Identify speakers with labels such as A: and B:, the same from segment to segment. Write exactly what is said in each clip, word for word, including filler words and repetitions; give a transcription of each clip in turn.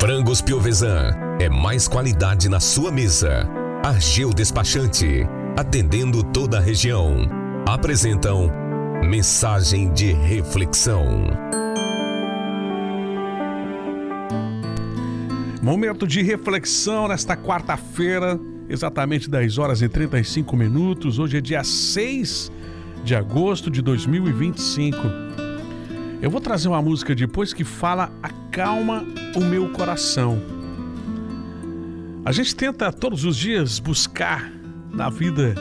A: Frangos Piovesan é mais qualidade na sua mesa. Argeu Despachante, atendendo toda a região. Apresentam Mensagem de Reflexão.
B: Momento de reflexão nesta quarta-feira, exatamente dez horas e trinta e cinco minutos. Hoje é dia seis de agosto de dois mil e vinte e cinco. Eu vou trazer uma música depois que fala Acalma o Meu Coração. A gente tenta todos os dias buscar na vida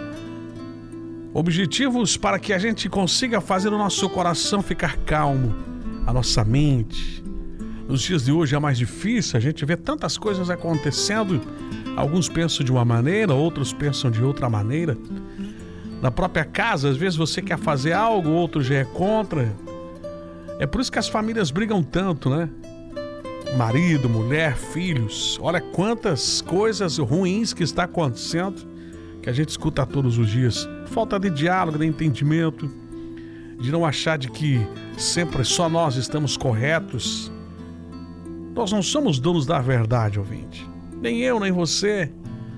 B: objetivos para que a gente consiga fazer o nosso coração ficar calmo, a nossa mente. Nos dias de hoje é mais difícil, a gente vê tantas coisas acontecendo. Alguns pensam de uma maneira, outros pensam de outra maneira. Na própria casa, às vezes você quer fazer algo, outro já é contra. É por isso que as famílias brigam tanto, né? Marido, mulher, filhos. Olha quantas coisas ruins que está acontecendo, que a gente escuta todos os dias. Falta de diálogo, de entendimento, de não achar de que sempre só nós estamos corretos. Nós não somos donos da verdade, ouvinte. Nem eu, nem você.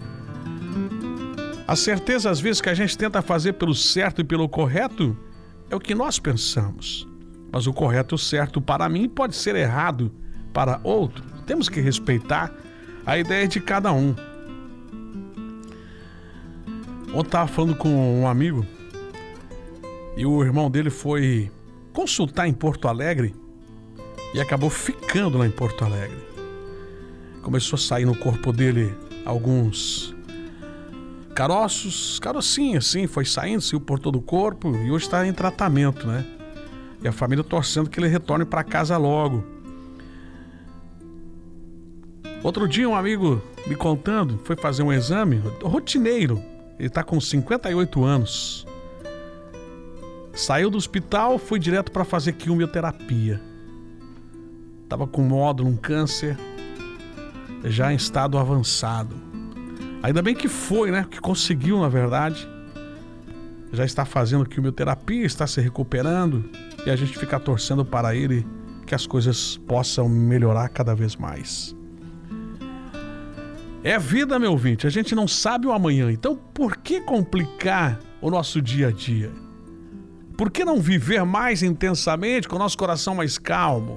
B: A certeza, às vezes, que a gente tenta fazer pelo certo e pelo correto é o que nós pensamos. Mas o correto e o certo para mim pode ser errado para outro. Temos que respeitar a ideia de cada um. Ontem eu estava falando com um amigo e o irmão dele foi consultar em Porto Alegre e acabou ficando lá em Porto Alegre. Começou a sair no corpo dele alguns caroços, carocinhos assim, foi saindo, saiu por todo o corpo e hoje está em tratamento, né? E a família torcendo que ele retorne para casa logo. Outro dia um amigo me contando, foi fazer um exame rotineiro. Ele está com cinquenta e oito anos. Saiu do hospital, foi direto para fazer quimioterapia. Estava com nódulo, um câncer, já em estado avançado. Ainda bem que foi, né? Que conseguiu, na verdade. Já está fazendo quimioterapia, está se recuperando. E a gente fica torcendo para ele que as coisas possam melhorar cada vez mais. É vida, meu ouvinte, a gente não sabe o amanhã, então por que complicar o nosso dia a dia? Por que não viver mais intensamente, com o nosso coração mais calmo?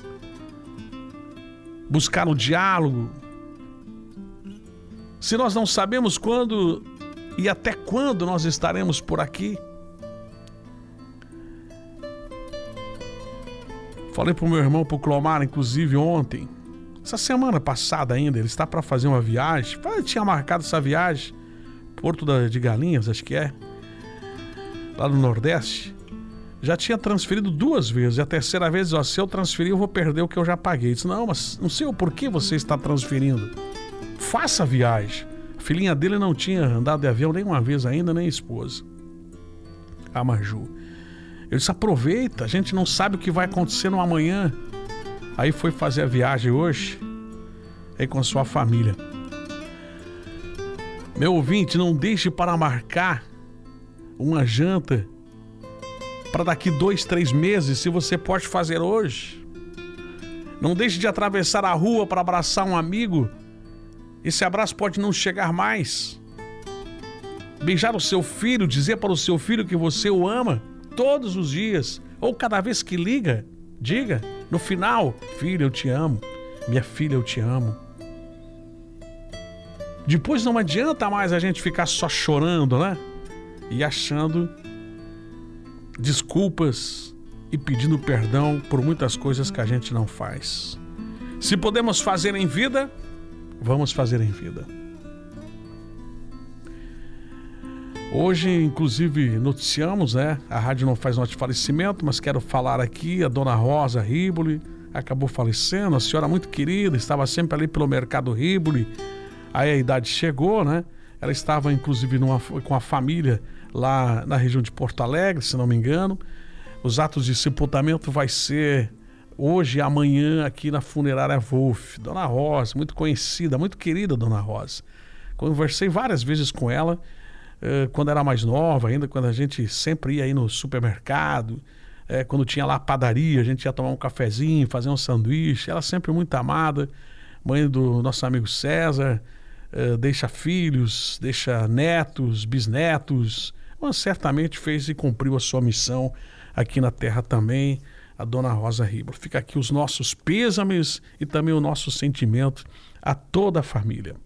B: Buscar o diálogo? Se nós não sabemos quando e até quando nós estaremos por aqui? Falei pro meu irmão, pro Clomar, inclusive ontem, essa semana passada ainda, ele está para fazer uma viagem. Ele tinha marcado essa viagem, Porto de Galinhas, acho que é, lá no Nordeste. Já tinha transferido duas vezes, e a terceira vez, ó, se eu transferir, eu vou perder o que eu já paguei. Ele disse, não, mas não sei o porquê você está transferindo. Faça a viagem. A filhinha dele não tinha andado de avião nenhuma vez ainda, nem a esposa, a Maju. Ele disse, aproveita, a gente não sabe o que vai acontecer no amanhã. Aí foi fazer a viagem hoje, aí com a sua família. Meu ouvinte, não deixe para marcar uma janta para daqui dois, três meses, se você pode fazer hoje. Não deixe de atravessar a rua para abraçar um amigo. Esse abraço pode não chegar mais. Beijar o seu filho, dizer para o seu filho que você o ama todos os dias, ou cada vez que liga, diga no final, filho, eu te amo, minha filha, eu te amo. Depois não adianta mais a gente ficar só chorando, né? E achando desculpas e pedindo perdão por muitas coisas que a gente não faz. Se podemos fazer em vida, vamos fazer em vida. Hoje, inclusive, noticiamos, né? A rádio não faz notícia de falecimento, mas quero falar aqui, a dona Rosa Riboli acabou falecendo, a senhora muito querida, estava sempre ali pelo Mercado Riboli, aí a idade chegou, né? Ela estava, inclusive, numa, com a família lá na região de Porto Alegre, se não me engano. Os atos de sepultamento vai ser hoje e amanhã aqui na funerária Wolf. Dona Rosa, muito conhecida, muito querida Dona Rosa. Conversei várias vezes com ela, quando era mais nova ainda, quando a gente sempre ia aí no supermercado, É, quando tinha lá a padaria, a gente ia tomar um cafezinho, fazer um sanduíche. Ela sempre muito amada. Mãe do nosso amigo César. É, deixa filhos, deixa netos, bisnetos. Mas certamente fez e cumpriu a sua missão aqui na terra também, a dona Rosa Ribas. Fica aqui os nossos pêsames e também o nosso sentimento a toda a família.